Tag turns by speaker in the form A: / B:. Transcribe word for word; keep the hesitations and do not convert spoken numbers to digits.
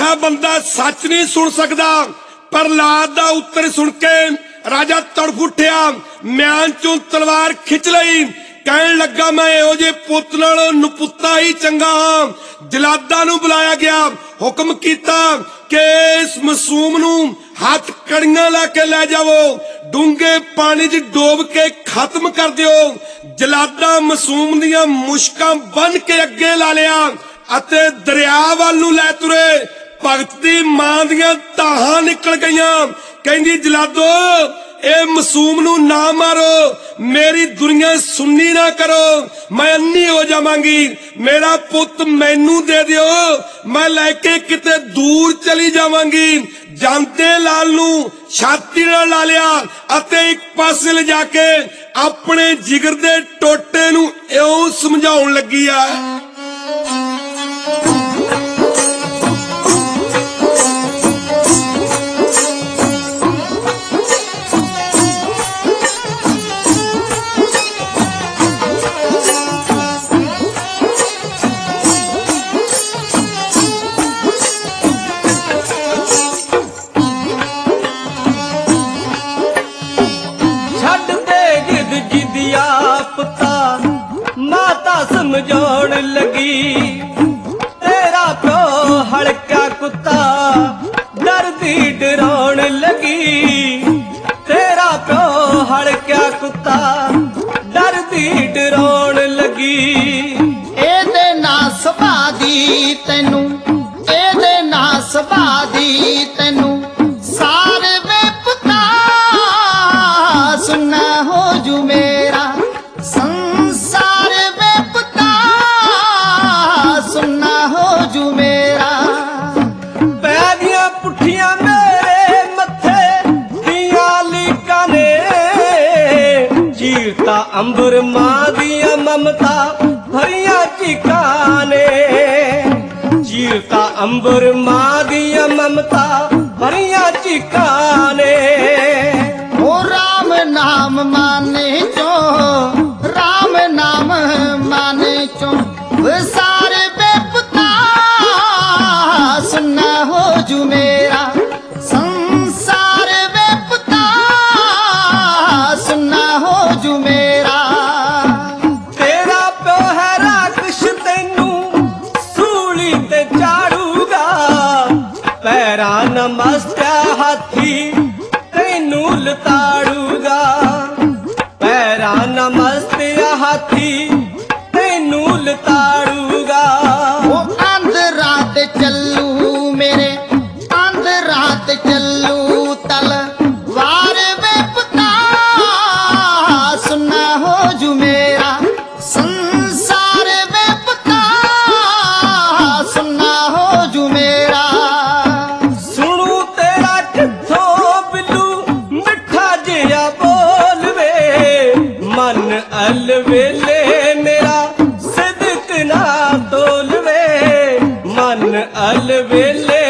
A: झूठा बंदा सच नहीं सुन सकता। प्रहलाद दा उत्तर सुन के राजा तड़फ उठिया, म्यान चों तलवार खिंच लई, कहन लगा मैं इहो जे पुत नालों नपुत्ता ही चंगा हां। जलादा नूं बुलाया गया, हुक्म कीता कि इस मासूम नूं हाथ कड़ियां ला के लै जावो, डूंगे पानी च डोब के खत्म कर दिओ। जलादा मासूम दियां मुश्कां बन के अगे ला लिया अते दरिया वल नूं लै तुरे। भगत दी मां दियां धाहां निकल गईयां, कहंदी जलादो ए मासूम नूं ना मारो, मेरी दुनिया सुन्नी ना करो, मैं अन्नी हो जावांगी। मेरा पुत मैनू दे दिओ, मैं लैके किते दूर चली जावांगी। जानते लाल नूं छाती नाल ला लिया अते एक पासे ले जाके अपने जिगर दे टोटे नूं इउं समझाउण लगी आ।
B: समझाउण लगी तेरा प्यो हड़का कुत्ता, डरदी डराउण लगी तेरा प्यो हड़का कुत्ता, डरदी डराउण लगी।
C: एदे ना सभा दी तैनू, एदे ना सभा दी तैनू, सारे वे पुता सुनना हो जू मेरा संसार वे पुता सुनना हो जू मेरा।
B: पैदियां पुठियां मेरे मथे दियां लीकां ने, चीरता अंबर मां दियां ममता भरियां चीकां ने, चीरता अंबर मां दियां ममता भरियां चीकां ने।
C: ओ राम नाम माने चो, राम नाम माने चो, सारे बेपुता सुनना हो जू मेरा संसार बेपुता सुनना हो जू मेरा।
B: तेरा प्यो है राक्षस तैनू सूली ते चाड़ूगा, पैरां नमस्ते हाथी तैनू लताड़ूगा, पैरां नमस्ते हाथी तैनू लताड़ूगा।
C: वो अंध रात चलू मेरे, अंध रात चलू तल वारे वे पुता सुनना हो जू मेरा संसार वे पुता सुनना हो जू मेरा।
B: सुनू तेरा किथों बिल्लू मिठा जिया बोल वे, मन अलवेले मेरा सिदक ना तोल वे, मन अलवेले